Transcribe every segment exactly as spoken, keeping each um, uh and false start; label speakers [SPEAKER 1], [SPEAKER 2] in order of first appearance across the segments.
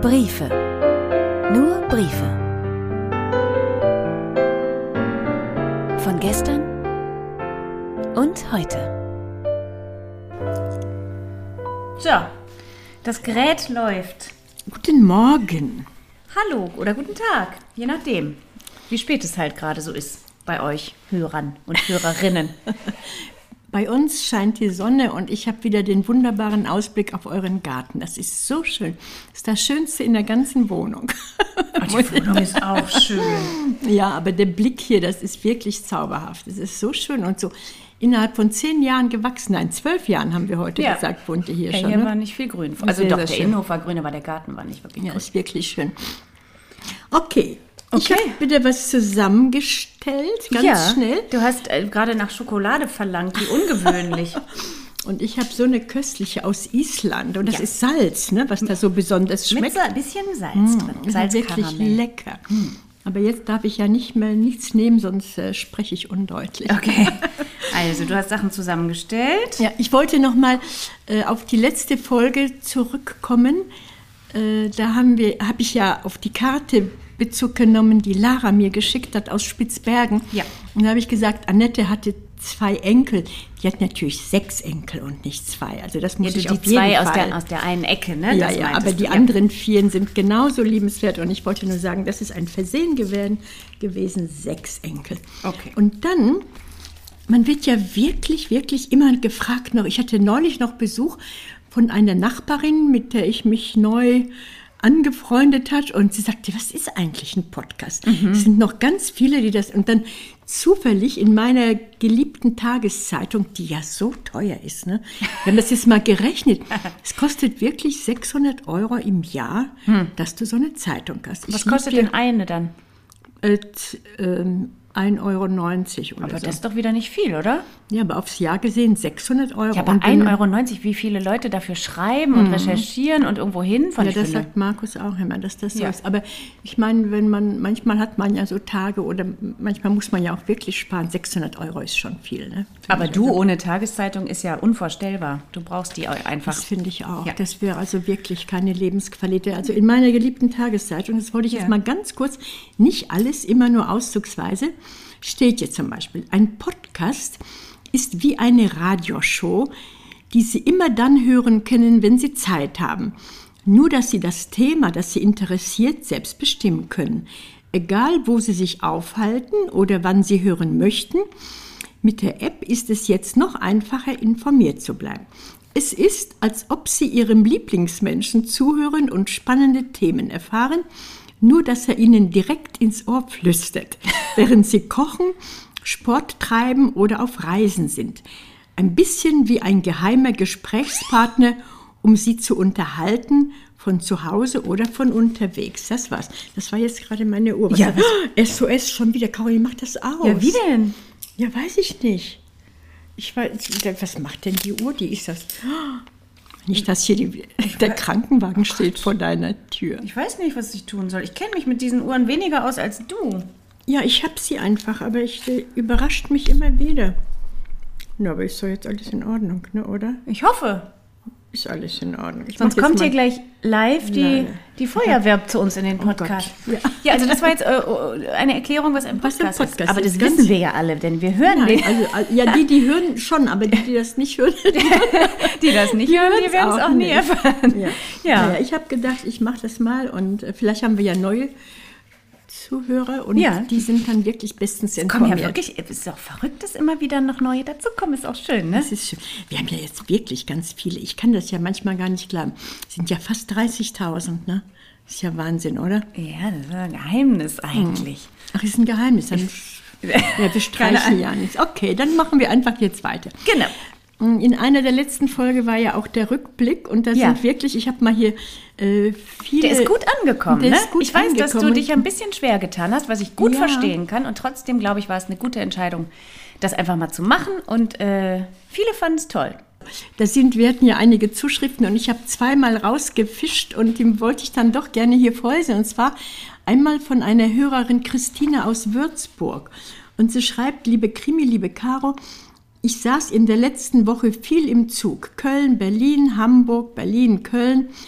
[SPEAKER 1] Briefe. Nur Briefe. Von gestern und heute.
[SPEAKER 2] So, das Gerät läuft.
[SPEAKER 3] Guten Morgen.
[SPEAKER 2] Hallo oder guten Tag, je nachdem, wie spät es halt gerade so ist bei euch Hörern und Hörerinnen.
[SPEAKER 3] Bei uns scheint die Sonne und ich habe wieder den wunderbaren Ausblick auf euren Garten. Das ist so schön. Das ist das Schönste in der ganzen Wohnung.
[SPEAKER 2] Oh, die Wohnung ist auch schön.
[SPEAKER 3] Ja, aber der Blick hier, das ist wirklich zauberhaft. Es ist so schön und so innerhalb von zehn Jahren gewachsen. Nein, zwölf Jahren haben wir heute
[SPEAKER 2] Ja.
[SPEAKER 3] gesagt, wohnt ihr hier
[SPEAKER 2] Ja,
[SPEAKER 3] schon.
[SPEAKER 2] hier
[SPEAKER 3] Ne?
[SPEAKER 2] war nicht viel grün. Also
[SPEAKER 3] Sehr,
[SPEAKER 2] doch,
[SPEAKER 3] sehr
[SPEAKER 2] der
[SPEAKER 3] schön.
[SPEAKER 2] Innenhof war grün, aber der Garten war nicht wirklich
[SPEAKER 3] Ja,
[SPEAKER 2] grün.
[SPEAKER 3] ist wirklich schön. Okay. Ich
[SPEAKER 2] Okay.
[SPEAKER 3] habe wieder was zusammengestellt, ganz
[SPEAKER 2] ja,
[SPEAKER 3] schnell.
[SPEAKER 2] Du hast äh, gerade nach Schokolade verlangt, wie ungewöhnlich.
[SPEAKER 3] Und ich habe so eine köstliche aus Island. Und das
[SPEAKER 2] Ja.
[SPEAKER 3] ist Salz, ne, was da so besonders
[SPEAKER 2] Mit
[SPEAKER 3] schmeckt.
[SPEAKER 2] so ein bisschen Salz drin.
[SPEAKER 3] Das ist wirklich
[SPEAKER 2] Salzkaramell.
[SPEAKER 3] lecker. Aber jetzt darf ich ja nicht mehr nichts nehmen, sonst äh, spreche ich undeutlich.
[SPEAKER 2] Okay, also du hast Sachen zusammengestellt.
[SPEAKER 3] Ja, ich wollte noch mal äh, auf die letzte Folge zurückkommen. Äh, da haben wir, habe ich ja auf die Karte Bezug genommen, die Lara mir geschickt hat aus Spitzbergen.
[SPEAKER 2] Ja.
[SPEAKER 3] Und da habe ich gesagt, Annette hatte zwei Enkel. Die hat natürlich sechs Enkel und nicht zwei. Also das muss
[SPEAKER 2] Ja, du,
[SPEAKER 3] ich
[SPEAKER 2] die
[SPEAKER 3] auf jeden
[SPEAKER 2] zwei
[SPEAKER 3] Fall.
[SPEAKER 2] aus der, aus der einen Ecke, ne?
[SPEAKER 3] Ja,
[SPEAKER 2] Das
[SPEAKER 3] ja,
[SPEAKER 2] meintest
[SPEAKER 3] aber die
[SPEAKER 2] du, ja.
[SPEAKER 3] anderen vier sind genauso liebenswert. Und ich wollte nur sagen, das ist ein Versehen gewesen, gewesen sechs Enkel.
[SPEAKER 2] Okay.
[SPEAKER 3] Und dann, man wird ja wirklich, wirklich immer gefragt noch. Ich hatte neulich noch Besuch von einer Nachbarin, mit der ich mich neu angefreundet hat. Und sie sagte, was ist eigentlich ein Podcast?
[SPEAKER 2] Mhm.
[SPEAKER 3] Es sind noch ganz viele, die das... Und dann zufällig in meiner geliebten Tageszeitung, die ja so teuer ist, ne? Wir haben das jetzt mal gerechnet. Es kostet wirklich sechshundert Euro im Jahr, dass du so eine Zeitung hast. Ich
[SPEAKER 2] Was kostet
[SPEAKER 3] lieb
[SPEAKER 2] denn eine dann?
[SPEAKER 3] dir, äh, ähm, ein Euro neunzig oder
[SPEAKER 2] Aber
[SPEAKER 3] so.
[SPEAKER 2] das ist doch wieder nicht viel, oder?
[SPEAKER 3] Ja, aber aufs Jahr gesehen sechshundert Euro.
[SPEAKER 2] Ja, aber
[SPEAKER 3] Und
[SPEAKER 2] ein
[SPEAKER 3] wenn-
[SPEAKER 2] Euro neunzig, wie viele Leute dafür schreiben und recherchieren und irgendwo hinfahren.
[SPEAKER 3] Ja,
[SPEAKER 2] Ich
[SPEAKER 3] das
[SPEAKER 2] finde-
[SPEAKER 3] sagt Markus auch immer, dass das so
[SPEAKER 2] Ja.
[SPEAKER 3] ist. Aber ich meine, wenn man, manchmal hat man ja so Tage oder manchmal muss man ja auch wirklich sparen. sechshundert Euro ist schon viel, ne? Finde
[SPEAKER 2] aber
[SPEAKER 3] ich
[SPEAKER 2] du
[SPEAKER 3] also.
[SPEAKER 2] ohne Tageszeitung ist ja unvorstellbar. Du brauchst die einfach.
[SPEAKER 3] Das finde ich auch.
[SPEAKER 2] Ja.
[SPEAKER 3] Das wäre also wirklich keine Lebensqualität. Also in meiner geliebten Tageszeitung, das wollte ich jetzt
[SPEAKER 2] Ja.
[SPEAKER 3] mal ganz kurz, nicht alles, immer nur auszugsweise, steht hier zum Beispiel, ein Podcast ist wie eine Radioshow, die Sie immer dann hören können, wenn Sie Zeit haben. Nur, dass Sie das Thema, das Sie interessiert, selbst bestimmen können. Egal, wo Sie sich aufhalten oder wann Sie hören möchten, mit der App ist es jetzt noch einfacher, informiert zu bleiben. Es ist, als ob Sie Ihrem Lieblingsmenschen zuhören und spannende Themen erfahren, nur dass er Ihnen direkt ins Ohr flüstert, während Sie kochen, Sport treiben oder auf Reisen sind. Ein bisschen wie ein geheimer Gesprächspartner, um Sie zu unterhalten, von zu Hause oder von unterwegs. Das war's. Das war jetzt gerade meine Uhr. Was
[SPEAKER 2] Ja,
[SPEAKER 3] war- S O S schon wieder. Caroline, mach das aus.
[SPEAKER 2] Ja, wie denn?
[SPEAKER 3] Ja, weiß ich nicht. Ich weiß, was macht denn die Uhr? Die ist das. Nicht, dass hier die, der Krankenwagen steht vor deiner Tür.
[SPEAKER 2] Ich weiß nicht, was ich tun soll. Ich kenne mich mit diesen Uhren weniger aus als du.
[SPEAKER 3] Ja, ich habe sie einfach, aber ich äh, überrascht mich immer wieder. Na, aber ist doch jetzt alles in Ordnung, ne, oder?
[SPEAKER 2] Ich hoffe.
[SPEAKER 3] Ist alles in Ordnung. Ich
[SPEAKER 2] Sonst
[SPEAKER 3] mach jetzt
[SPEAKER 2] kommt
[SPEAKER 3] mal-
[SPEAKER 2] hier gleich live die,
[SPEAKER 3] Nein.
[SPEAKER 2] die Feuerwehr zu uns in den Podcast.
[SPEAKER 3] Gott, ja.
[SPEAKER 2] Ja, also das war jetzt äh, eine Erklärung, was ein
[SPEAKER 3] Was
[SPEAKER 2] Podcast,
[SPEAKER 3] ein Podcast
[SPEAKER 2] ist. Aber das
[SPEAKER 3] ist, ganz-
[SPEAKER 2] wissen wir ja alle, denn wir hören
[SPEAKER 3] Nein,
[SPEAKER 2] den.
[SPEAKER 3] also, also, ja, die, die hören schon, aber die, die das nicht hören,
[SPEAKER 2] Die das nicht hören, die
[SPEAKER 3] hören's
[SPEAKER 2] werden es auch,
[SPEAKER 3] auch
[SPEAKER 2] nie
[SPEAKER 3] nicht.
[SPEAKER 2] erfahren.
[SPEAKER 3] Ja.
[SPEAKER 2] Ja.
[SPEAKER 3] Naja, ich habe gedacht, ich mache das mal und äh, vielleicht haben wir ja neue Zuhörer und
[SPEAKER 2] Ja.
[SPEAKER 3] die sind dann wirklich bestens
[SPEAKER 2] Kommen
[SPEAKER 3] informiert.
[SPEAKER 2] ja wirklich, es ist auch verrückt, dass immer wieder noch neue dazukommen, ist auch schön, ne?
[SPEAKER 3] Das ist schön. Wir haben ja jetzt wirklich ganz viele. Ich kann das ja manchmal gar nicht glauben. Es sind ja fast dreißigtausend, ne? Das ist ja Wahnsinn, oder?
[SPEAKER 2] Ja, das ist ein Geheimnis eigentlich.
[SPEAKER 3] Ach, ist ein Geheimnis. Dann, ja, wir
[SPEAKER 2] Keine
[SPEAKER 3] streichen
[SPEAKER 2] Ahnung.
[SPEAKER 3] ja nichts. Okay, dann machen wir einfach jetzt weiter.
[SPEAKER 2] Genau.
[SPEAKER 3] In einer der letzten Folge war ja auch der Rückblick und da
[SPEAKER 2] Ja.
[SPEAKER 3] sind wirklich, ich habe mal hier äh, viele...
[SPEAKER 2] Der ist gut angekommen,
[SPEAKER 3] Der
[SPEAKER 2] ne?
[SPEAKER 3] ist gut
[SPEAKER 2] ich weiß, dass du
[SPEAKER 3] angekommen.
[SPEAKER 2] dich ein bisschen schwer getan hast, was ich gut
[SPEAKER 3] Ja.
[SPEAKER 2] verstehen kann. Und trotzdem, glaube ich, war es eine gute Entscheidung, das einfach mal zu machen. Und äh, viele fanden es toll.
[SPEAKER 3] Da sind, wir hatten ja einige Zuschriften und ich habe zweimal rausgefischt und die wollte ich dann doch gerne hier vorlesen. Und zwar einmal von einer Hörerin Christine aus Würzburg. Und sie schreibt, liebe Krimi, liebe Caro, ich saß in der letzten Woche viel im Zug. Köln, Berlin, Hamburg, Berlin, Köln.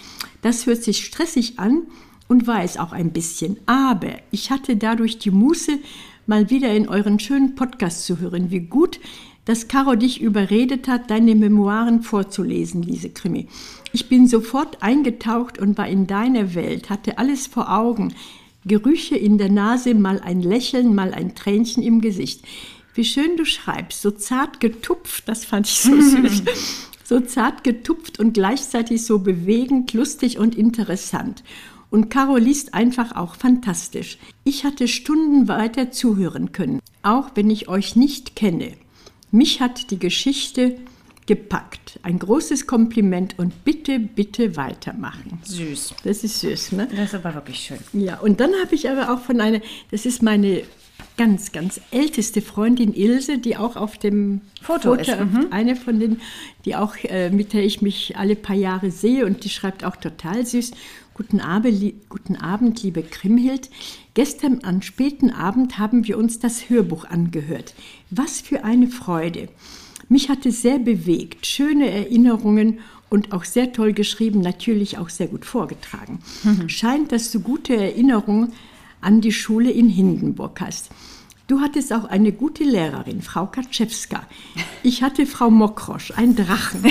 [SPEAKER 3] Das hört sich stressig an und war es auch ein bisschen. Aber ich hatte dadurch die Muße, mal wieder in euren schönen Podcast zu hören. Wie gut, dass Caro dich überredet hat, deine Memoiren vorzulesen, Lise Krimi. Ich bin sofort eingetaucht und war in deiner Welt, hatte alles vor Augen. Gerüche in der Nase, mal ein Lächeln, mal ein Tränchen im Gesicht. Wie schön du schreibst, so zart getupft, das fand ich so süß. So zart getupft und gleichzeitig so bewegend, lustig und interessant. Und Caro liest einfach auch fantastisch. Ich hatte Stunden weiter zuhören können, auch wenn ich euch nicht kenne. Mich hat die Geschichte gepackt. Ein großes Kompliment und bitte, bitte weitermachen.
[SPEAKER 2] Süß.
[SPEAKER 3] Das ist süß, ne?
[SPEAKER 2] Das ist aber wirklich schön.
[SPEAKER 3] Ja, und dann habe ich aber auch von einer, das ist meine ganz, ganz älteste Freundin Ilse, die auch auf dem
[SPEAKER 2] Foto,
[SPEAKER 3] Foto
[SPEAKER 2] ist. Mhm.
[SPEAKER 3] Eine von denen, die auch, äh, mit der ich mich alle paar Jahre sehe und die schreibt auch total süß. Guten Abend, li- guten Abend, liebe Kriemhild. Gestern am späten Abend haben wir uns das Hörbuch angehört. Was für eine Freude. Mich hat es sehr bewegt. Schöne Erinnerungen und auch sehr toll geschrieben, natürlich auch sehr gut vorgetragen. Mhm. Scheint, dass du gute Erinnerungen an die Schule in Hindenburg hast. Du hattest auch eine gute Lehrerin, Frau Kaczewska. Ich hatte Frau Mokrosch, ein Drachen.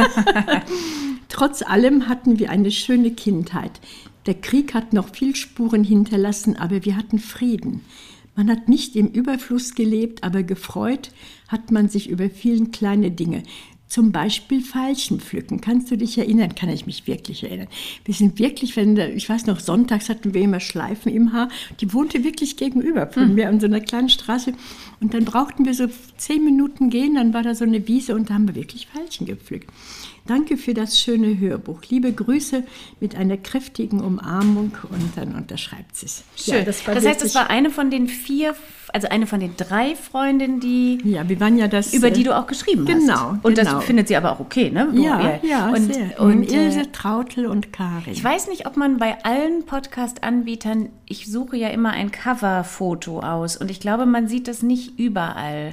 [SPEAKER 3] Trotz allem hatten wir eine schöne Kindheit. Der Krieg hat noch viel Spuren hinterlassen, aber wir hatten Frieden. Man hat nicht im Überfluss gelebt, aber gefreut hat man sich über vielen kleine Dinge. Zum Beispiel Veilchen pflücken. Kannst du dich erinnern? Kann ich mich wirklich erinnern. Wir sind wirklich, wenn, ich weiß noch, sonntags hatten wir immer Schleifen im Haar. Die wohnte wirklich gegenüber von hm. mir an so einer kleinen Straße. Und dann brauchten wir so zehn Minuten gehen, dann war da so eine Wiese und da haben wir wirklich Veilchen gepflückt. Danke für das schöne Hörbuch. Liebe Grüße mit einer kräftigen Umarmung und dann unterschreibt sie es.
[SPEAKER 2] Schön. Ja, das, das heißt, es war eine von den vier, also eine von den drei Freundinnen, die
[SPEAKER 3] ja, wir waren ja das,
[SPEAKER 2] über die du auch geschrieben
[SPEAKER 3] genau,
[SPEAKER 2] hast. Und
[SPEAKER 3] genau.
[SPEAKER 2] das findet sie aber auch okay, ne? Wo
[SPEAKER 3] ja,
[SPEAKER 2] ihr,
[SPEAKER 3] ja,
[SPEAKER 2] und,
[SPEAKER 3] sehr.
[SPEAKER 2] Und,
[SPEAKER 3] und Ilse, Trautel und Karin.
[SPEAKER 2] Ich weiß nicht, ob man bei allen Podcast-Anbietern, ich suche ja immer ein Cover-Foto aus und ich glaube, man sieht das nicht überall.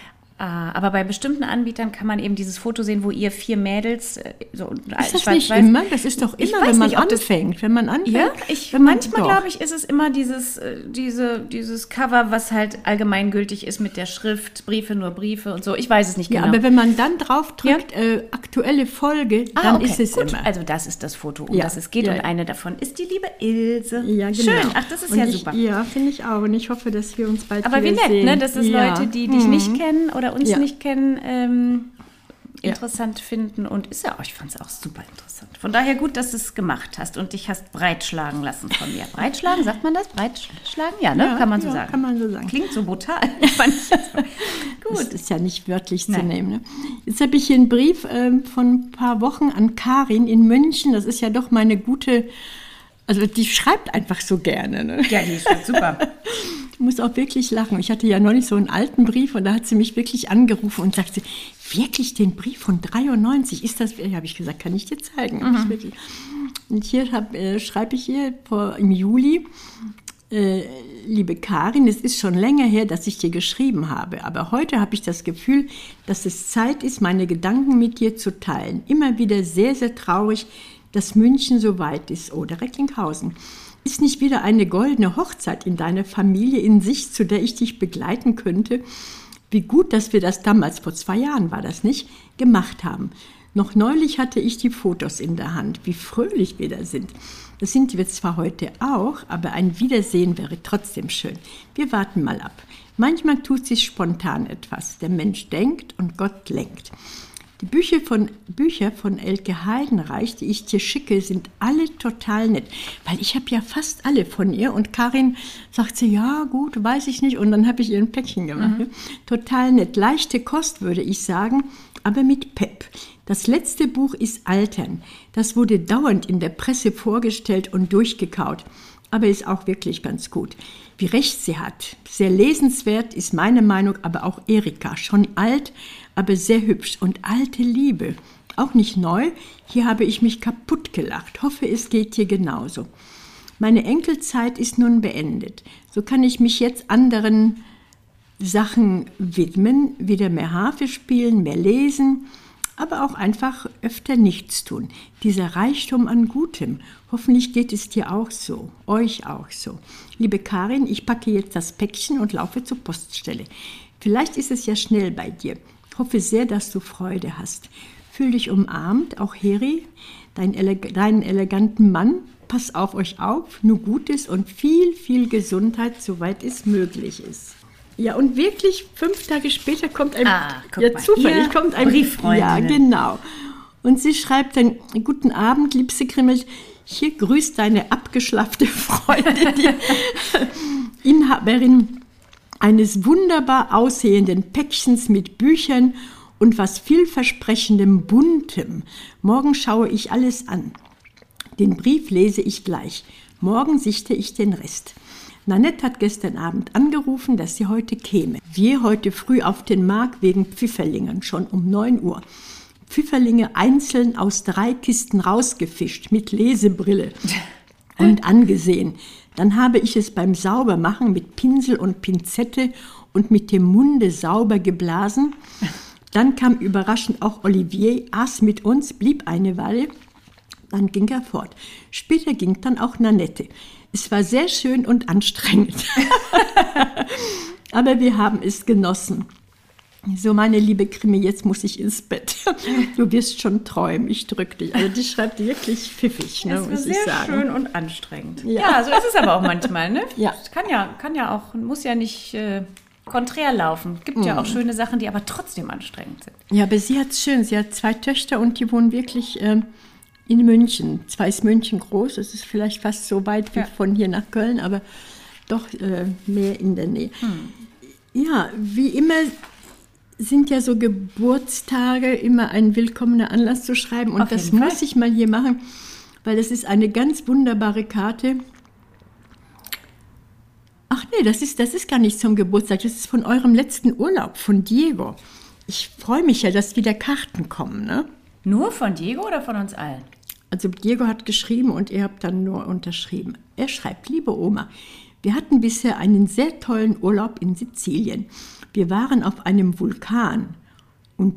[SPEAKER 2] Aber bei bestimmten Anbietern kann man eben dieses Foto sehen, wo ihr vier Mädels so
[SPEAKER 3] ist das nicht immer? Das ist doch immer, wenn man nicht, anfängt. Wenn man anfängt.
[SPEAKER 2] Ja, ich,
[SPEAKER 3] wenn man,
[SPEAKER 2] manchmal glaube ich, ist es immer dieses, diese, dieses Cover, was halt allgemeingültig ist mit der Schrift, Briefe, nur Briefe und so. Ich weiß es nicht
[SPEAKER 3] ja,
[SPEAKER 2] genau.
[SPEAKER 3] Aber wenn man dann drauf drückt, ja? äh, aktuelle Folge,
[SPEAKER 2] ah,
[SPEAKER 3] dann
[SPEAKER 2] okay,
[SPEAKER 3] ist es
[SPEAKER 2] gut.
[SPEAKER 3] immer.
[SPEAKER 2] Also das ist das Foto, um
[SPEAKER 3] ja.
[SPEAKER 2] das es geht.
[SPEAKER 3] Ja.
[SPEAKER 2] Und eine davon ist die liebe Ilse.
[SPEAKER 3] Ja, genau.
[SPEAKER 2] Schön, ach, das ist
[SPEAKER 3] und
[SPEAKER 2] ja
[SPEAKER 3] ich,
[SPEAKER 2] super.
[SPEAKER 3] Ja, finde ich auch. Und ich hoffe, dass wir uns bald
[SPEAKER 2] aber
[SPEAKER 3] wieder
[SPEAKER 2] wie nett,
[SPEAKER 3] sehen.
[SPEAKER 2] ne? Dass es
[SPEAKER 3] ja.
[SPEAKER 2] Leute, die dich
[SPEAKER 3] mhm.
[SPEAKER 2] nicht kennen oder uns
[SPEAKER 3] ja.
[SPEAKER 2] nicht kennen, Ähm,
[SPEAKER 3] ja.
[SPEAKER 2] interessant finden und ist ja auch, ich fand es auch super interessant. Von daher gut, dass du es gemacht hast und dich hast breitschlagen lassen von mir. Breitschlagen, sagt man das? Breitschlagen? Ja, ne?
[SPEAKER 3] Ja,
[SPEAKER 2] kann man so
[SPEAKER 3] ja,
[SPEAKER 2] sagen.
[SPEAKER 3] Kann man so sagen.
[SPEAKER 2] Klingt so brutal. Fand ich jetzt so. Gut.
[SPEAKER 3] Das ist ja nicht wörtlich
[SPEAKER 2] Nein.
[SPEAKER 3] zu nehmen. Ne? Jetzt habe ich hier einen Brief ähm, von ein paar Wochen an Karin in München. Das ist ja doch meine gute, also die schreibt einfach so gerne. Ne?
[SPEAKER 2] Ja, die schreibt super.
[SPEAKER 3] Ich muss auch wirklich lachen. Ich hatte ja neulich so einen alten Brief und da hat sie mich wirklich angerufen und sagte, wirklich den Brief von dreiundneunzig? Ist das? Ja, habe ich gesagt, kann ich dir zeigen. Mhm. Ich wirklich. Und hier hab, äh, schreibe ich ihr vor, im Juli, äh, liebe Karin, es ist schon länger her, dass ich dir geschrieben habe, aber heute habe ich das Gefühl, dass es Zeit ist, meine Gedanken mit dir zu teilen. Immer wieder sehr, sehr traurig, dass München so weit ist oder Recklinghausen. Ist nicht wieder eine goldene Hochzeit in deiner Familie in Sicht, zu der ich dich begleiten könnte? Wie gut, dass wir das damals, vor zwei Jahren war das nicht, gemacht haben. Noch neulich hatte ich die Fotos in der Hand, wie fröhlich wir da sind. Das sind wir zwar heute auch, aber ein Wiedersehen wäre trotzdem schön. Wir warten mal ab. Manchmal tut sich spontan etwas. Der Mensch denkt und Gott lenkt. Die Bücher von, Bücher von Elke Heidenreich, die ich dir schicke, sind alle total nett. Weil ich habe ja fast alle von ihr. Und Karin sagt sie, ja gut, weiß ich nicht. Und dann habe ich ihr ein Päckchen gemacht. Mhm. Total nett. Leichte Kost, würde ich sagen, aber mit Pep. Das letzte Buch ist Altern. Das wurde dauernd in der Presse vorgestellt und durchgekaut. Aber ist auch wirklich ganz gut. Wie recht sie hat. Sehr lesenswert ist meine Meinung, aber auch Erika. Schon alt, aber sehr hübsch. Und alte Liebe. Auch nicht neu. Hier habe ich mich kaputt gelacht. Hoffe, es geht dir genauso. Meine Enkelzeit ist nun beendet. So kann ich mich jetzt anderen Sachen widmen. Wieder mehr Harfe spielen, mehr lesen. aber auch einfach öfter nichts tun. Dieser Reichtum an Gutem. Hoffentlich geht es dir auch so, euch auch so. Liebe Karin, ich packe jetzt das Päckchen und laufe zur Poststelle. Vielleicht ist es ja schnell bei dir. Hoffe sehr, dass du Freude hast. Fühl dich umarmt, auch Heri, dein eleg- deinen eleganten Mann. Pass auf euch auf, nur Gutes und viel, viel Gesundheit, soweit es möglich ist. Ja, und wirklich fünf Tage später kommt ein,
[SPEAKER 2] Ah, guck
[SPEAKER 3] ja
[SPEAKER 2] mal,
[SPEAKER 3] zufällig
[SPEAKER 2] ihr
[SPEAKER 3] kommt ein
[SPEAKER 2] Brieffreundinnen.
[SPEAKER 3] Ja, genau. Und sie schreibt dann, guten Abend, liebste Krimmel, hier grüßt deine abgeschlaffte Freundin, die Inhaberin eines wunderbar aussehenden Päckchens mit Büchern und was vielversprechendem Buntem. Morgen schaue ich alles an. Den Brief lese ich gleich. Morgen sichte ich den Rest. Nanette hat gestern Abend angerufen, dass sie heute käme. Wir heute früh auf den Markt wegen Pfifferlingen, schon um neun Uhr. Pfifferlinge einzeln aus drei Kisten rausgefischt, mit Lesebrille und angesehen. Dann habe ich es beim Saubermachen mit Pinsel und Pinzette und mit dem Munde sauber geblasen. Dann kam überraschend auch Olivier, aß mit uns, blieb eine Weile. Dann ging er fort. Später ging dann auch Nanette. Es war sehr schön und anstrengend. Aber wir haben es genossen. So, meine liebe Krimi, jetzt muss ich ins Bett. Du wirst schon träumen, ich drück dich. Also die schreibt wirklich pfiffig, ne,
[SPEAKER 2] Das war
[SPEAKER 3] muss ich
[SPEAKER 2] sehr
[SPEAKER 3] sagen.
[SPEAKER 2] schön und anstrengend.
[SPEAKER 3] Ja.
[SPEAKER 2] Ja, so ist es aber auch manchmal, ne?
[SPEAKER 3] Ja.
[SPEAKER 2] Kann ja, kann ja auch, muss ja nicht äh, konträr laufen. Gibt ja auch schöne Sachen, die aber trotzdem anstrengend sind.
[SPEAKER 3] Ja, aber sie hat es schön. Sie hat zwei Töchter und die wohnen wirklich ähm, in München. Zwar ist München groß, es ist vielleicht fast so weit wie
[SPEAKER 2] Ja.
[SPEAKER 3] von hier nach Köln, aber doch äh, mehr in der Nähe. Hm. Ja, wie immer sind ja so Geburtstage immer ein willkommener Anlass zu schreiben. Und
[SPEAKER 2] Auf
[SPEAKER 3] das
[SPEAKER 2] jeden Fall.
[SPEAKER 3] muss ich mal hier machen, weil das ist eine ganz wunderbare Karte. Ach nee, das ist, das ist gar nicht zum Geburtstag, das ist von eurem letzten Urlaub, von Diego. Ich freue mich ja, dass wieder Karten kommen, ne?
[SPEAKER 2] Nur von Diego oder von uns allen?
[SPEAKER 3] Also Diego hat geschrieben und ihr habt dann nur unterschrieben. Er schreibt, liebe Oma, wir hatten bisher einen sehr tollen Urlaub in Sizilien. Wir waren auf einem Vulkan und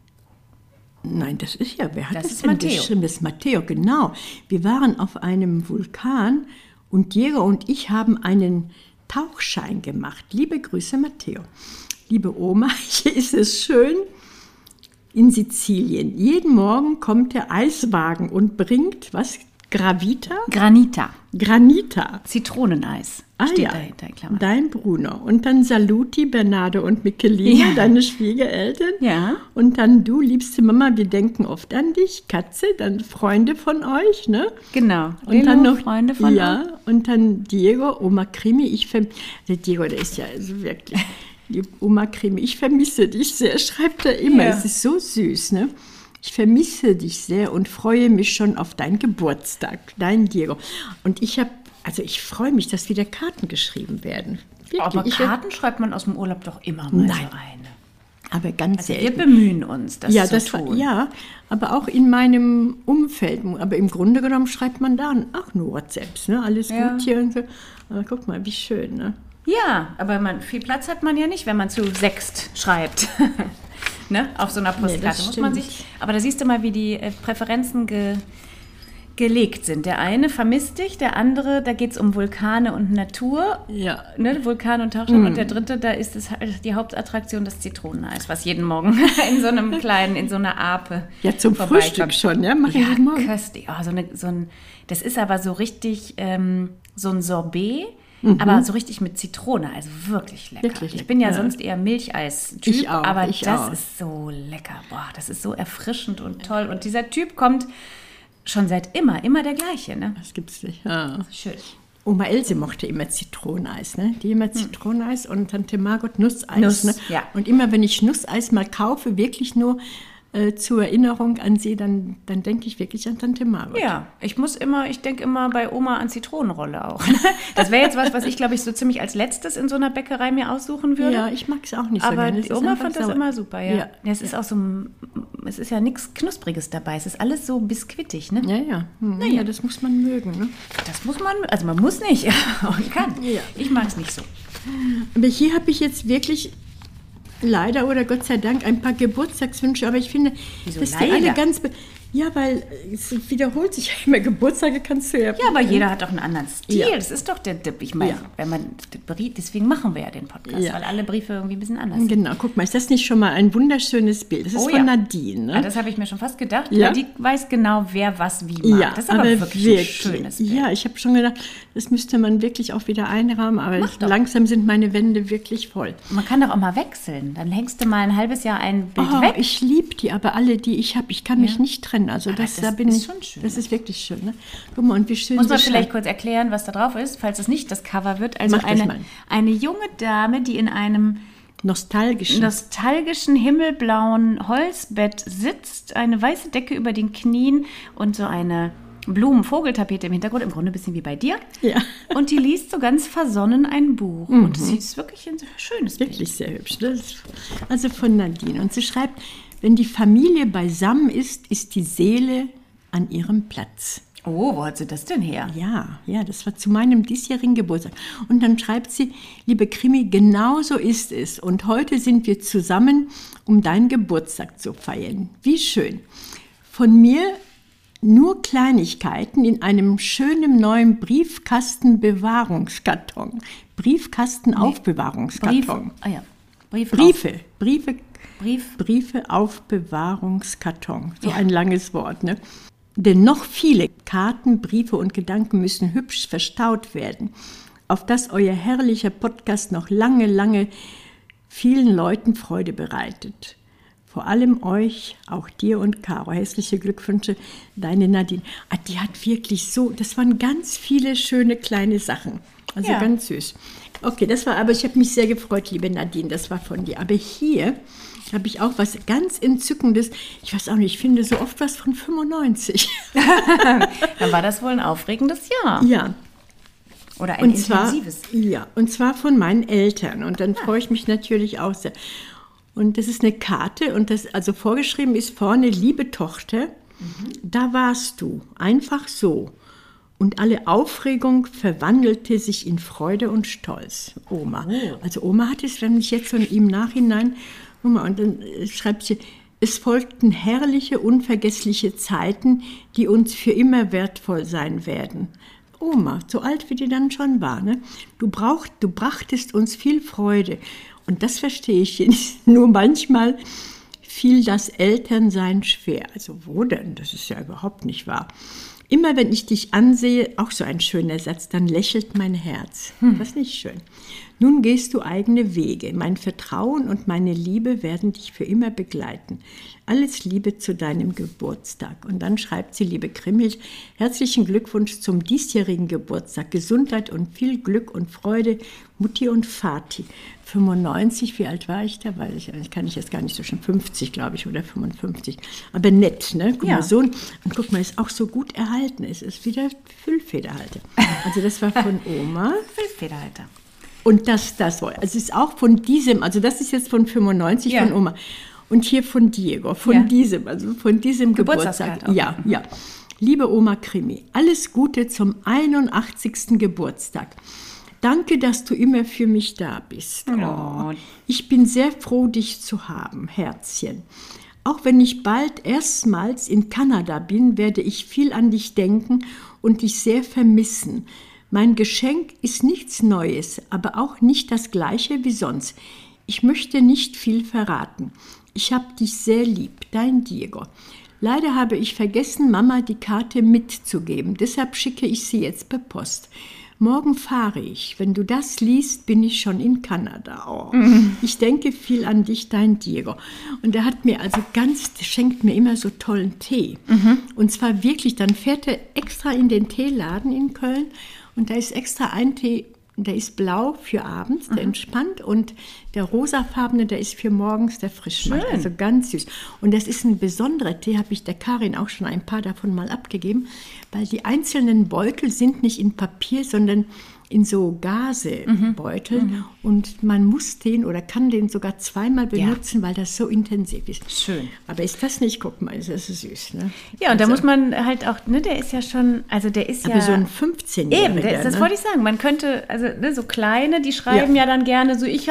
[SPEAKER 3] nein, das ist ja, wer hat
[SPEAKER 2] Das
[SPEAKER 3] das,
[SPEAKER 2] ist
[SPEAKER 3] denn
[SPEAKER 2] Matteo.
[SPEAKER 3] geschrieben? Das ist Matteo, genau. Wir waren auf einem Vulkan und Diego und ich haben einen Tauchschein gemacht. Liebe Grüße, Matteo. Liebe Oma, hier ist es schön in Sizilien. Jeden Morgen kommt der Eiswagen und bringt, was? Gravita?
[SPEAKER 2] Granita.
[SPEAKER 3] Granita.
[SPEAKER 2] Zitroneneis.
[SPEAKER 3] Ah,
[SPEAKER 2] Steht
[SPEAKER 3] ja.
[SPEAKER 2] dahinter in Klammern.
[SPEAKER 3] Dein Bruno. Und dann Saluti, Bernardo und Michelina,
[SPEAKER 2] Ja.
[SPEAKER 3] deine Schwiegereltern.
[SPEAKER 2] Ja.
[SPEAKER 3] Und dann du, liebste Mama, wir denken oft an dich. Katze, dann Freunde von euch, ne?
[SPEAKER 2] Genau.
[SPEAKER 3] Und
[SPEAKER 2] Lilo,
[SPEAKER 3] dann noch
[SPEAKER 2] Freunde von
[SPEAKER 3] ja,
[SPEAKER 2] uns.
[SPEAKER 3] und dann Diego, Oma Krimi, ich vermisse, der Diego, der ist ja also wirklich, liebe Oma Krimi, ich vermisse dich sehr, schreibt er immer,
[SPEAKER 2] Ja.
[SPEAKER 3] es ist so süß, ne? Ich vermisse dich sehr und freue mich schon auf deinen Geburtstag, dein Diego. Und ich habe, also ich freue mich, dass wieder Karten geschrieben werden. Wirklich.
[SPEAKER 2] Aber
[SPEAKER 3] ich,
[SPEAKER 2] Karten schreibt man aus dem Urlaub doch immer mal
[SPEAKER 3] Nein.
[SPEAKER 2] so eine.
[SPEAKER 3] aber ganz
[SPEAKER 2] Also wir
[SPEAKER 3] selten.
[SPEAKER 2] bemühen uns, das
[SPEAKER 3] ja,
[SPEAKER 2] zu
[SPEAKER 3] das
[SPEAKER 2] tun.
[SPEAKER 3] war, ja, aber auch in meinem Umfeld. Aber im Grunde genommen schreibt man da auch nur WhatsApps, ne? Alles
[SPEAKER 2] Ja.
[SPEAKER 3] gut hier und so. Aber guck mal, wie schön, ne?
[SPEAKER 2] Ja, aber man, viel Platz hat man ja nicht, wenn man zu sechst schreibt. Ne? Auf so einer
[SPEAKER 3] Nee,
[SPEAKER 2] Postkarte
[SPEAKER 3] das
[SPEAKER 2] muss man
[SPEAKER 3] stimmt.
[SPEAKER 2] sich. Aber da siehst du mal, wie die äh, Präferenzen ge, gelegt sind. Der eine vermisst dich, der andere, da geht es um Vulkane und Natur.
[SPEAKER 3] Ja.
[SPEAKER 2] Ne? Vulkan und Tauchschein. Und der dritte, da ist es halt die Hauptattraktion das Zitroneneis, was jeden Morgen in so einem kleinen, in so einer Ape.
[SPEAKER 3] Ja, zum
[SPEAKER 2] vorbeikommt.
[SPEAKER 3] Frühstück schon, ja? Mach ich
[SPEAKER 2] Ja,
[SPEAKER 3] jeden Morgen.
[SPEAKER 2] köstlich. Oh, so eine, so ein, das ist aber so richtig ähm, so ein Sorbet,
[SPEAKER 3] Mhm.
[SPEAKER 2] aber so richtig mit Zitrone, also wirklich lecker.
[SPEAKER 3] Wirklich
[SPEAKER 2] ich bin ja,
[SPEAKER 3] lecker, ja.
[SPEAKER 2] sonst eher Milcheis-Typ,
[SPEAKER 3] Ich auch,
[SPEAKER 2] aber
[SPEAKER 3] ich
[SPEAKER 2] das
[SPEAKER 3] auch.
[SPEAKER 2] ist so lecker. Boah, das ist so erfrischend und toll. Und dieser Typ kommt schon seit immer, immer der gleiche, ne?
[SPEAKER 3] Das gibt's nicht. Ja.
[SPEAKER 2] Schön.
[SPEAKER 3] Oma Else mochte immer Zitroneneis, ne? Die immer Zitroneneis und Tante Margot Nusseis.
[SPEAKER 2] Nuss,
[SPEAKER 3] ne?
[SPEAKER 2] ja.
[SPEAKER 3] Und immer, wenn ich Nusseis mal kaufe, wirklich nur äh, zur Erinnerung an sie, dann, dann denke ich wirklich an Tante Margot.
[SPEAKER 2] Ja, ich muss immer, ich denke immer bei Oma an Zitronenrolle auch. Das wäre jetzt was, was ich, glaube ich, so ziemlich als letztes in so einer Bäckerei mir aussuchen würde.
[SPEAKER 3] Ja, ich mag es auch nicht so
[SPEAKER 2] Aber
[SPEAKER 3] gerne. Es
[SPEAKER 2] die
[SPEAKER 3] ist
[SPEAKER 2] Oma
[SPEAKER 3] einfach
[SPEAKER 2] fand das
[SPEAKER 3] sauer.
[SPEAKER 2] immer super, ja.
[SPEAKER 3] Ja.
[SPEAKER 2] Ja, es ist auch so, ein- es ist ja nichts Knuspriges dabei. Es ist alles so biskuitig, ne?
[SPEAKER 3] Ja, ja. Hm, ja, das muss man mögen, ne?
[SPEAKER 2] Das muss man, also man muss nicht, man kann.
[SPEAKER 3] Ja.
[SPEAKER 2] Ich mag es nicht so.
[SPEAKER 3] Aber hier habe ich jetzt wirklich leider oder Gott sei Dank ein paar Geburtstagswünsche, aber ich finde,
[SPEAKER 2] Wieso
[SPEAKER 3] dass die
[SPEAKER 2] leider?
[SPEAKER 3] alle ganz... Be- ja, weil es wiederholt sich ja immer. Geburtstage kannst du ja...
[SPEAKER 2] Ja, aber jeder hat doch einen anderen Stil.
[SPEAKER 3] Ja.
[SPEAKER 2] Das ist doch der Tipp. Ich meine,
[SPEAKER 3] Ja.
[SPEAKER 2] wenn man deswegen machen wir ja den Podcast,
[SPEAKER 3] Ja.
[SPEAKER 2] weil alle Briefe irgendwie ein bisschen anders sind.
[SPEAKER 3] Genau, guck mal, ist das nicht schon mal ein wunderschönes Bild? Das ist
[SPEAKER 2] Oh
[SPEAKER 3] von
[SPEAKER 2] ja.
[SPEAKER 3] Nadine, ne?
[SPEAKER 2] Ah, das habe ich mir schon fast gedacht,
[SPEAKER 3] Ja.
[SPEAKER 2] weil die weiß genau, wer was wie mag.
[SPEAKER 3] Ja,
[SPEAKER 2] das ist aber, wirklich, ein schönes Bild.
[SPEAKER 3] Ja, ich habe schon gedacht, das müsste man wirklich auch wieder einrahmen, aber
[SPEAKER 2] Mach doch.
[SPEAKER 3] langsam sind meine Wände wirklich voll.
[SPEAKER 2] Man kann doch auch mal wechseln. Dann hängst du mal ein halbes Jahr ein Bild
[SPEAKER 3] Oh,
[SPEAKER 2] weg.
[SPEAKER 3] ich liebe die, aber alle, die ich habe, ich kann mich
[SPEAKER 2] Ja.
[SPEAKER 3] nicht trennen. Also
[SPEAKER 2] Aber
[SPEAKER 3] das,
[SPEAKER 2] das
[SPEAKER 3] da bin
[SPEAKER 2] ist
[SPEAKER 3] ich,
[SPEAKER 2] schon schön,
[SPEAKER 3] das
[SPEAKER 2] ne?
[SPEAKER 3] ist wirklich schön. Ne? Guck mal, und wie schön
[SPEAKER 2] Muss man
[SPEAKER 3] sie
[SPEAKER 2] vielleicht
[SPEAKER 3] schreibt.
[SPEAKER 2] kurz erklären, was da drauf ist, falls es nicht das Cover wird. Also
[SPEAKER 3] Mach das
[SPEAKER 2] eine,
[SPEAKER 3] mal.
[SPEAKER 2] eine junge Dame, die in einem
[SPEAKER 3] Nostalgisch.
[SPEAKER 2] nostalgischen himmelblauen Holzbett sitzt, eine weiße Decke über den Knien und so eine Blumen-Vogeltapete im Hintergrund, im Grunde ein bisschen wie bei dir.
[SPEAKER 3] Ja.
[SPEAKER 2] Und die liest so ganz versonnen ein Buch. Und es ist wirklich ein schönes Bild.
[SPEAKER 3] Wirklich sehr hübsch. Das ist also von Nadine. Und sie schreibt, wenn die Familie beisammen ist, ist die Seele an ihrem Platz.
[SPEAKER 2] Oh, wo hat sie das denn her?
[SPEAKER 3] Ja, ja, das war zu meinem diesjährigen Geburtstag. Und dann schreibt sie, liebe Krimi, genau so ist es. Und heute sind wir zusammen, um deinen Geburtstag zu feiern. Wie schön. Von mir nur Kleinigkeiten in einem schönen neuen Briefkastenbewahrungskarton. Briefkastenaufbewahrungskarton.
[SPEAKER 2] Brief, ah ja. Brief
[SPEAKER 3] Briefe, Briefe,
[SPEAKER 2] Brief.
[SPEAKER 3] Briefe Aufbewahrungskarton. So ein langes Wort, ne? Denn noch viele Karten, Briefe und Gedanken müssen hübsch verstaut werden, auf dass euer herrlicher Podcast noch lange, lange vielen Leuten Freude bereitet. Vor allem euch, auch dir und Caro. Hässliche Glückwünsche, deine Nadine. Ah, die hat wirklich so, das waren ganz viele schöne kleine Sachen. Also
[SPEAKER 2] Ja.
[SPEAKER 3] ganz süß. Okay, das war, aber ich habe mich sehr gefreut, liebe Nadine, das war von dir. Aber hier habe ich auch was ganz Entzückendes. Ich weiß auch nicht, ich finde so oft was von fünfundneunzig.
[SPEAKER 2] Dann war das wohl ein aufregendes Jahr.
[SPEAKER 3] Ja,
[SPEAKER 2] Oder ein
[SPEAKER 3] und zwar,
[SPEAKER 2] intensives.
[SPEAKER 3] ja, und zwar von meinen Eltern. Und dann freue ich mich natürlich auch sehr. Und das ist eine Karte und das, also vorgeschrieben ist vorne, liebe Tochter, da warst du, einfach so. Und alle Aufregung verwandelte sich in Freude und Stolz. Oma. Also Oma hat es, wenn ich jetzt so im Nachhinein, Oma, und dann schreibt sie, es folgten herrliche, unvergessliche Zeiten, die uns für immer wertvoll sein werden. Oma, so alt wie die dann schon war, ne? Du, braucht, du brachtest uns viel Freude. Und das verstehe ich nicht. Nur manchmal fiel das Elternsein schwer. Also wo denn? Das ist ja überhaupt nicht wahr. Immer wenn ich dich ansehe, auch so ein schöner Satz, dann lächelt mein Herz. Das ist nicht schön. Nun gehst du eigene Wege. Mein Vertrauen und meine Liebe werden dich für immer begleiten. Alles Liebe zu deinem Geburtstag. Und dann schreibt sie, liebe Krimmich, herzlichen Glückwunsch zum diesjährigen Geburtstag. Gesundheit und viel Glück und Freude, Mutti und Vati. fünfundneunzig, wie alt war ich da? Weiß ich, das kann ich jetzt gar nicht so schon, fünfzig, glaube ich, oder fünfundfünfzig. Aber nett, ne? Guck
[SPEAKER 2] Ja.
[SPEAKER 3] mal, so ein, und guck mal, ist auch so gut erhalten. Es ist wieder Füllfederhalter. Also das war von Oma.
[SPEAKER 2] Federhalter.
[SPEAKER 3] Und das, das war, also es ist auch von diesem, also das ist jetzt von fünfundneunzig
[SPEAKER 2] Ja.
[SPEAKER 3] von Oma. Und hier von Diego, von
[SPEAKER 2] Ja.
[SPEAKER 3] diesem, also von diesem Geburtstag.
[SPEAKER 2] Geburtstagskarte, okay.
[SPEAKER 3] Ja, ja. Liebe Oma Krimi, alles Gute zum einundachtzigsten Geburtstag. Danke, dass du immer für mich da bist.
[SPEAKER 2] Oh.
[SPEAKER 3] Ich bin sehr froh, dich zu haben, Herzchen. Auch wenn ich bald erstmals in Kanada bin, werde ich viel an dich denken und dich sehr vermissen. Mein Geschenk ist nichts Neues, aber auch nicht das gleiche wie sonst. Ich möchte nicht viel verraten. Ich habe dich sehr lieb, dein Diego. Leider habe ich vergessen, Mama die Karte mitzugeben. Deshalb schicke ich sie jetzt per Post. Morgen fahre ich. Wenn du das liest, bin ich schon in Kanada. Oh. Mhm. Ich denke viel an dich, dein Diego. Und er hat mir also ganz, der schenkt mir immer so tollen Tee. Mhm. Und zwar wirklich, dann fährt er extra in den Teeladen in Köln und da ist extra ein Tee, der ist blau für abends, der mhm. entspannt, und der rosafarbene, der ist für morgens, der frisch macht. Also ganz süß. Und das ist ein besonderer Tee, habe ich der Karin auch schon ein paar davon mal abgegeben, weil die einzelnen Beutel sind nicht in Papier, sondern in so Gasebeutel. Mhm. Und man muss den oder kann den sogar zweimal benutzen, ja, weil das so intensiv ist.
[SPEAKER 2] Schön.
[SPEAKER 3] Aber ist das nicht, guck mal, ist das süß, ne?
[SPEAKER 2] Ja, und
[SPEAKER 3] also,
[SPEAKER 2] da muss man halt auch, ne, der ist ja schon, also der ist
[SPEAKER 3] aber
[SPEAKER 2] ja...
[SPEAKER 3] Aber so ein fünfzehnjähriger,
[SPEAKER 2] Eben, der ist, das
[SPEAKER 3] ne?
[SPEAKER 2] wollte ich sagen. Man könnte, also ne, so Kleine, die schreiben ja. ja dann gerne so, ich hab dich lieb.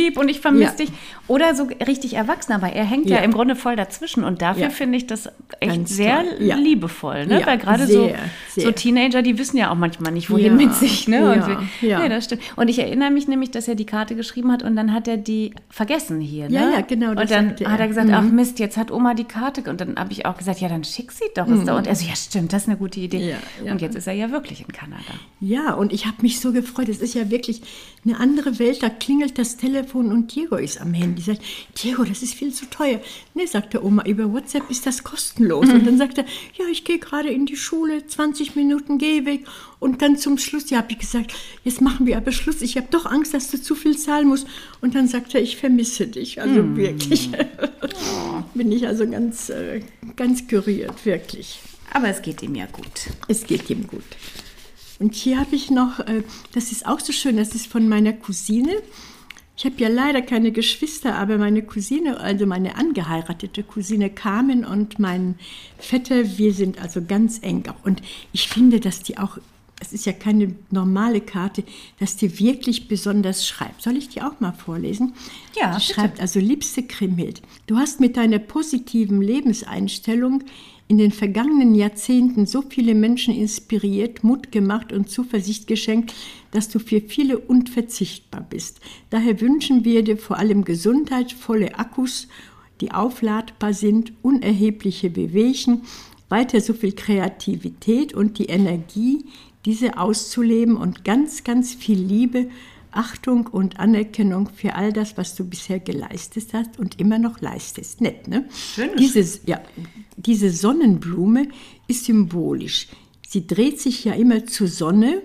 [SPEAKER 2] lieb und ich vermisse
[SPEAKER 3] Ja.
[SPEAKER 2] dich. Oder so richtig erwachsen, aber er hängt ja,
[SPEAKER 3] Ja.
[SPEAKER 2] im Grunde voll dazwischen. Und dafür
[SPEAKER 3] Ja.
[SPEAKER 2] finde ich das echt
[SPEAKER 3] Ganz
[SPEAKER 2] sehr
[SPEAKER 3] toll. Ja.
[SPEAKER 2] liebevoll. Ne?
[SPEAKER 3] Ja,
[SPEAKER 2] Weil gerade so,
[SPEAKER 3] sehr, sehr.
[SPEAKER 2] so Teenager, die wissen ja auch manchmal nicht, wohin
[SPEAKER 3] Ja.
[SPEAKER 2] mit sich. Ne? Und
[SPEAKER 3] Ja,
[SPEAKER 2] wir,
[SPEAKER 3] ja.
[SPEAKER 2] ja, das stimmt. Und ich erinnere mich nämlich, dass er die Karte geschrieben hat und dann hat er die vergessen hier. Ne?
[SPEAKER 3] Ja, ja, genau, das
[SPEAKER 2] Und dann
[SPEAKER 3] sagte er.
[SPEAKER 2] hat er gesagt,
[SPEAKER 3] Mhm.
[SPEAKER 2] ach Mist, jetzt hat Oma die Karte. Und dann habe ich auch gesagt, ja, dann schick sie doch. Ist da. Und er so, ja stimmt, das ist eine gute Idee.
[SPEAKER 3] Ja, ja.
[SPEAKER 2] Und jetzt ist er ja wirklich in Kanada.
[SPEAKER 3] Ja, und ich habe mich so gefreut. Es ist ja wirklich eine andere Welt. Da klingelt das Telefon und Diego ist am Handy. Sagt, Diego, das ist viel zu teuer. Ne, sagt der Oma, über WhatsApp ist das kostenlos. Und dann sagt er, ja, ich gehe gerade in die Schule, zwanzig Minuten Gehweg. Und dann zum Schluss, ja, habe ich gesagt, jetzt machen wir aber Schluss. Ich habe doch Angst, dass du zu viel zahlen musst. Und dann sagt er, ich vermisse dich. Also
[SPEAKER 2] Mm.
[SPEAKER 3] wirklich. Bin ich also ganz, äh, ganz gerührt, wirklich.
[SPEAKER 2] Aber es geht ihm ja gut.
[SPEAKER 3] Es geht ihm gut. Und hier habe ich noch, äh, das ist auch so schön, das ist von meiner Cousine. Ich habe ja leider keine Geschwister, aber meine Cousine, also meine angeheiratete Cousine Carmen und mein Vetter, wir sind also ganz eng. Und ich finde, dass die auch, es ist ja keine normale Karte, dass die wirklich besonders schreibt. Soll ich die auch mal vorlesen?
[SPEAKER 2] Ja,
[SPEAKER 3] Die
[SPEAKER 2] bitte.
[SPEAKER 3] schreibt also, liebste Kriemhild, du hast mit deiner positiven Lebenseinstellung in den vergangenen Jahrzehnten so viele Menschen inspiriert, Mut gemacht und Zuversicht geschenkt, dass du für viele unverzichtbar bist. Daher wünschen wir dir vor allem Gesundheit, volle Akkus, die aufladbar sind, unerhebliche Bewegungen, weiter so viel Kreativität und die Energie, diese auszuleben und ganz, ganz viel Liebe, Achtung und Anerkennung für all das, was du bisher geleistet hast und immer noch leistest. Nett, ne?
[SPEAKER 2] Schön.
[SPEAKER 3] Diese, ja, diese Sonnenblume ist symbolisch. Sie dreht sich ja immer zur Sonne,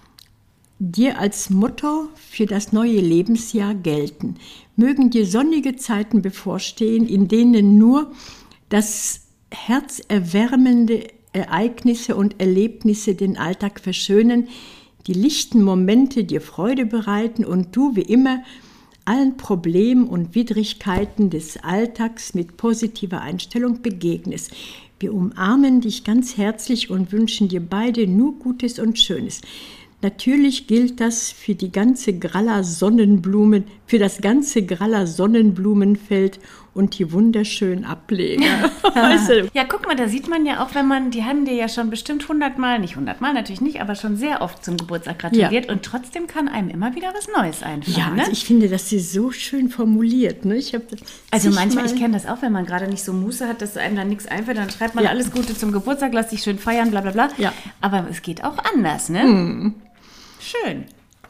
[SPEAKER 3] dir als Motto für das neue Lebensjahr gelten. Mögen dir sonnige Zeiten bevorstehen, in denen nur das herzerwärmende Ereignisse und Erlebnisse den Alltag verschönen, die lichten Momente dir Freude bereiten und du wie immer allen Problemen und Widrigkeiten des Alltags mit positiver Einstellung begegnest. Wir umarmen dich ganz herzlich und wünschen dir beide nur Gutes und Schönes. Natürlich gilt das für die ganze Graller Sonnenblumen, für das ganze Graller Sonnenblumenfeld und die wunderschönen Ableger. Weißt du?
[SPEAKER 2] Ja, guck mal, da sieht man ja auch, wenn man, die haben dir ja schon bestimmt hundertmal, nicht hundertmal natürlich nicht, aber schon sehr oft zum Geburtstag gratuliert
[SPEAKER 3] Ja.
[SPEAKER 2] und trotzdem kann einem immer wieder was Neues einfallen.
[SPEAKER 3] Ja,
[SPEAKER 2] ne?
[SPEAKER 3] also ich finde, dass sie so schön formuliert. Ne? Ich hab das
[SPEAKER 2] Also manchmal,
[SPEAKER 3] zigmal-
[SPEAKER 2] ich kenne das auch, wenn man gerade nicht so Muße hat, dass einem dann nichts einfällt, dann schreibt man
[SPEAKER 3] Ja.
[SPEAKER 2] alles Gute zum Geburtstag, lass dich schön feiern, bla bla bla.
[SPEAKER 3] Ja.
[SPEAKER 2] Aber es geht auch anders, ne? Schön.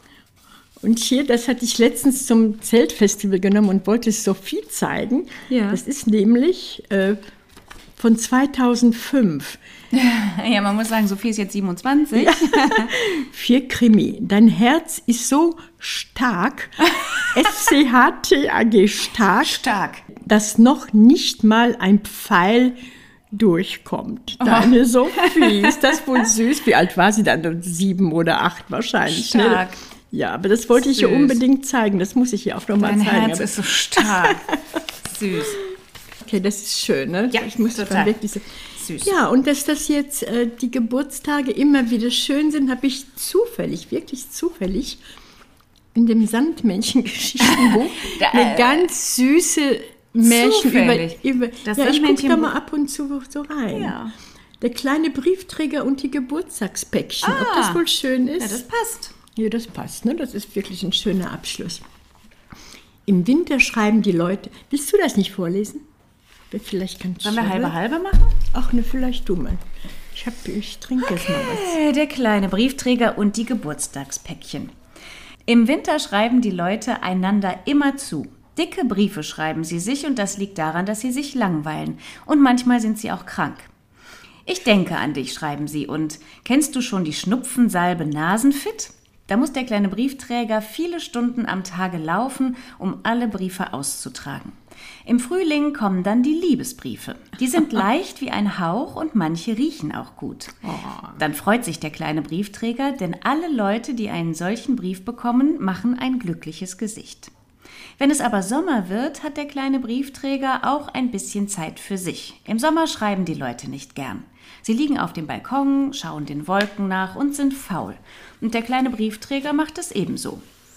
[SPEAKER 3] Und hier, das hatte ich letztens zum Zeltfestival genommen und wollte es Sophie zeigen.
[SPEAKER 2] Ja.
[SPEAKER 3] Das ist nämlich äh, von zweitausendfünf.
[SPEAKER 2] Ja, man muss sagen, Sophie ist jetzt siebenundzwanzig.
[SPEAKER 3] Für Krimi. Dein Herz ist so stark, S C H T A G, stark,
[SPEAKER 2] Stark.
[SPEAKER 3] dass noch nicht mal ein Pfeil durchkommt. Deine Sophie, ist das wohl süß? Wie alt war sie dann? Sieben oder acht wahrscheinlich.
[SPEAKER 2] Stark.
[SPEAKER 3] Ne? Ja, aber das wollte ich ihr
[SPEAKER 2] Süß.
[SPEAKER 3] unbedingt zeigen. Das muss ich ihr auch nochmal
[SPEAKER 2] Mein
[SPEAKER 3] zeigen.
[SPEAKER 2] Herz
[SPEAKER 3] aber-
[SPEAKER 2] ist so stark. Süß.
[SPEAKER 3] Okay, das ist schön, ne?
[SPEAKER 2] Ja,
[SPEAKER 3] ich muss
[SPEAKER 2] total.
[SPEAKER 3] dann wirklich so.
[SPEAKER 2] Süß.
[SPEAKER 3] Ja, und dass das jetzt äh, die Geburtstage immer wieder schön sind, habe ich zufällig, wirklich zufällig, in dem Sandmännchen-Geschichtenbuch
[SPEAKER 2] Da,
[SPEAKER 3] eine
[SPEAKER 2] äh,
[SPEAKER 3] ganz süße Märchen
[SPEAKER 2] zufällig.
[SPEAKER 3] über. über
[SPEAKER 2] Das
[SPEAKER 3] ja, ich gucke da
[SPEAKER 2] Sandmännchen-
[SPEAKER 3] mal ab und zu so rein.
[SPEAKER 2] Ja.
[SPEAKER 3] Der kleine Briefträger und die Geburtstagspäckchen. Ob
[SPEAKER 2] Ah.
[SPEAKER 3] das wohl schön ist?
[SPEAKER 2] Ja, das passt.
[SPEAKER 3] Ja, das passt, ne? Das ist wirklich ein schöner Abschluss. Im Winter schreiben die Leute. Willst du das nicht vorlesen? Vielleicht kannst
[SPEAKER 2] Sollen wir
[SPEAKER 3] du-
[SPEAKER 2] halbe halbe machen?
[SPEAKER 3] Ach ne, vielleicht du mal. Ich, hab, ich trinke jetzt mal was.
[SPEAKER 2] Äh, Der kleine Briefträger und die Geburtstagspäckchen. Im Winter schreiben die Leute einander immer zu. Dicke Briefe schreiben sie sich und das liegt daran, dass sie sich langweilen. Und manchmal sind sie auch krank. Ich denke an dich, schreiben sie. Und kennst du schon die Schnupfensalbe Nasenfit? Da muss der kleine Briefträger viele Stunden am Tage laufen, um alle Briefe auszutragen. Im Frühling kommen dann die Liebesbriefe. Die sind leicht wie ein Hauch und manche riechen auch gut. Dann freut sich der kleine Briefträger, denn alle Leute, die einen solchen Brief bekommen, machen ein glückliches Gesicht. Wenn es aber Sommer wird, hat der kleine Briefträger auch ein bisschen Zeit für sich. Im Sommer schreiben die Leute nicht gern. Sie liegen auf dem Balkon, schauen den Wolken nach und sind faul. Und der kleine Briefträger macht es ebenso.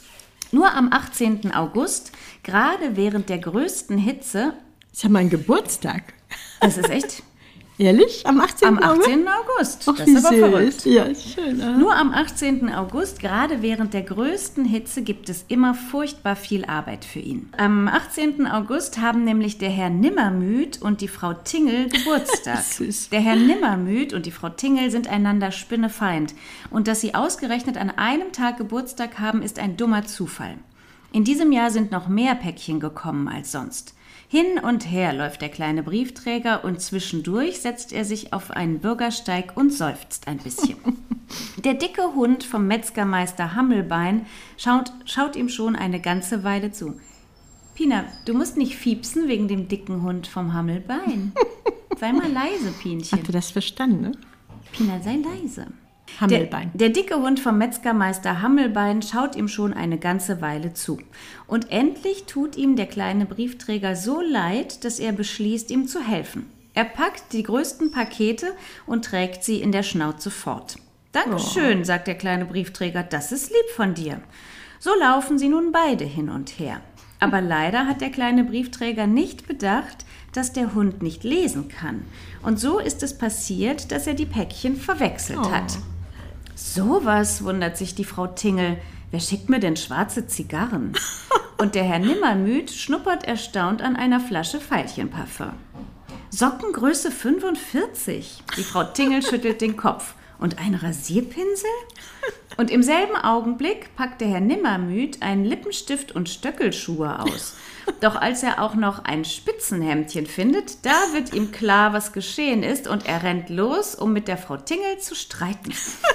[SPEAKER 2] Nur am achtzehnten August, gerade während der größten Hitze...
[SPEAKER 3] Das ist ja mein Geburtstag.
[SPEAKER 2] Das ist echt...
[SPEAKER 3] Ehrlich? Am achtzehnten
[SPEAKER 2] Am achtzehnten August.
[SPEAKER 3] Ach,
[SPEAKER 2] das ist aber
[SPEAKER 3] süß.
[SPEAKER 2] verrückt.
[SPEAKER 3] Ja, schön. Aha.
[SPEAKER 2] Nur am achtzehnten August, gerade während der größten Hitze, gibt es immer furchtbar viel Arbeit für ihn. Am achtzehnten August haben nämlich der Herr Nimmermüd und die Frau Tingel Geburtstag.
[SPEAKER 3] Süß.
[SPEAKER 2] Der Herr Nimmermüd und die Frau Tingel sind einander spinnefeind. Und dass sie ausgerechnet an einem Tag Geburtstag haben, ist ein dummer Zufall. In diesem Jahr sind noch mehr Päckchen gekommen als sonst. Hin und her läuft der kleine Briefträger und zwischendurch setzt er sich auf einen Bürgersteig und seufzt ein bisschen. Der dicke Hund vom Metzgermeister Hammelbein schaut, schaut ihm schon eine ganze Weile zu. Pina, du musst nicht fiepsen wegen dem dicken Hund vom Hammelbein. Sei mal leise, Pinchen.
[SPEAKER 3] Hast du das verstanden, ne?
[SPEAKER 2] Pina, sei leise.
[SPEAKER 3] Hammelbein.
[SPEAKER 2] Der, der dicke Hund vom Metzgermeister Hammelbein schaut ihm schon eine ganze Weile zu. Und endlich tut ihm der kleine Briefträger so leid, dass er beschließt, ihm zu helfen. Er packt die größten Pakete und trägt sie in der Schnauze fort. Dankeschön, oh. sagt der kleine Briefträger, das ist lieb von dir. So laufen sie nun beide hin und her. Aber leider hat der kleine Briefträger nicht bedacht, dass der Hund nicht lesen kann. Und so ist es passiert, dass er die Päckchen verwechselt
[SPEAKER 3] oh.
[SPEAKER 2] hat. Sowas, wundert sich die Frau Tingel. Wer schickt mir denn schwarze Zigarren? Und der Herr Nimmermüd schnuppert erstaunt an einer Flasche Veilchenparfüm. Sockengröße fünfundvierzig. Die Frau Tingel schüttelt den Kopf. Und ein Rasierpinsel? Und im selben Augenblick packt der Herr Nimmermüd einen Lippenstift und Stöckelschuhe aus. Doch als er auch noch ein Spitzenhemdchen findet, da wird ihm klar, was geschehen ist, und er rennt los, um mit der Frau Tingel zu streiten.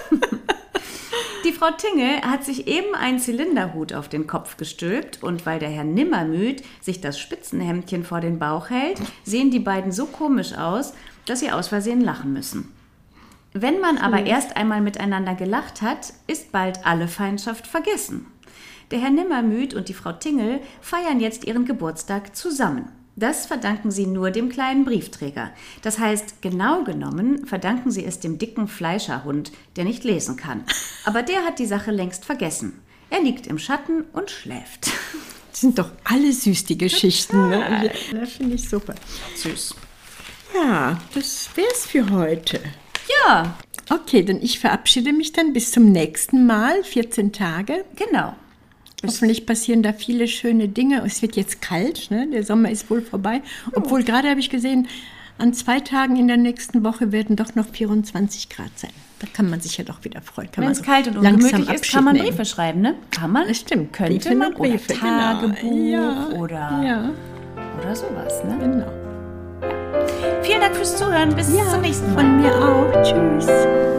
[SPEAKER 2] Die Frau Tingel hat sich eben einen Zylinderhut auf den Kopf gestülpt, und weil der Herr Nimmermüd sich das Spitzenhemdchen vor den Bauch hält, sehen die beiden so komisch aus, dass sie aus Versehen lachen müssen. Wenn man aber erst einmal miteinander gelacht hat, ist bald alle Feindschaft vergessen. Der Herr Nimmermüd und die Frau Tingel feiern jetzt ihren Geburtstag zusammen. Das verdanken sie nur dem kleinen Briefträger. Das heißt, genau genommen verdanken sie es dem dicken Fleischerhund, der nicht lesen kann. Aber der hat die Sache längst vergessen. Er liegt im Schatten und schläft.
[SPEAKER 3] Das sind doch alle süß, die Geschichten. Ne? Ja, das finde ich super.
[SPEAKER 2] Süß.
[SPEAKER 3] Ja, das wär's für heute.
[SPEAKER 2] Ja.
[SPEAKER 3] Okay, dann ich verabschiede mich dann bis zum nächsten Mal, vierzehn Tage.
[SPEAKER 2] Genau.
[SPEAKER 3] Hoffentlich passieren da viele schöne Dinge. Es wird jetzt kalt, ne? Der Sommer ist wohl vorbei. Obwohl, gerade habe ich gesehen, an zwei Tagen in der nächsten Woche werden doch noch vierundzwanzig Grad sein. Da kann man sich ja doch wieder freuen.
[SPEAKER 2] Wenn es kalt und ungemütlich ist, kann man Briefe nehmen. schreiben, ne? Kann man?
[SPEAKER 3] Das stimmt.
[SPEAKER 2] Könnte
[SPEAKER 3] Briefe
[SPEAKER 2] man.
[SPEAKER 3] Briefe,
[SPEAKER 2] oder Tagebuch
[SPEAKER 3] genau. ja,
[SPEAKER 2] oder,
[SPEAKER 3] ja.
[SPEAKER 2] oder sowas, ne?
[SPEAKER 3] Genau.
[SPEAKER 2] Vielen Dank fürs Zuhören. Bis
[SPEAKER 3] ja,
[SPEAKER 2] zum nächsten Mal.
[SPEAKER 3] Von mir auch. Tschüss.